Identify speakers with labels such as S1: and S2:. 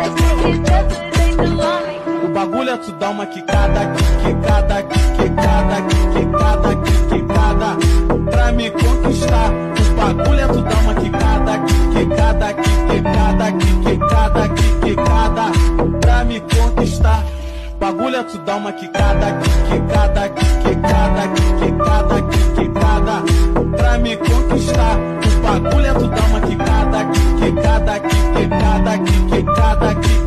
S1: O bagulho é tu dar uma quicada, quicada, quicada, quicada, quicada, pra me conquistar. O bagulho é tu dar uma quicada, quicada, quicada, quicada, quicada, pra me conquistar. O bagulho é tu dar uma quicada, quicada, quicada, quicada, quicada, pra me conquistar. O bagulho é tu dar uma quicada, quicada, quicada, quicada, quicada.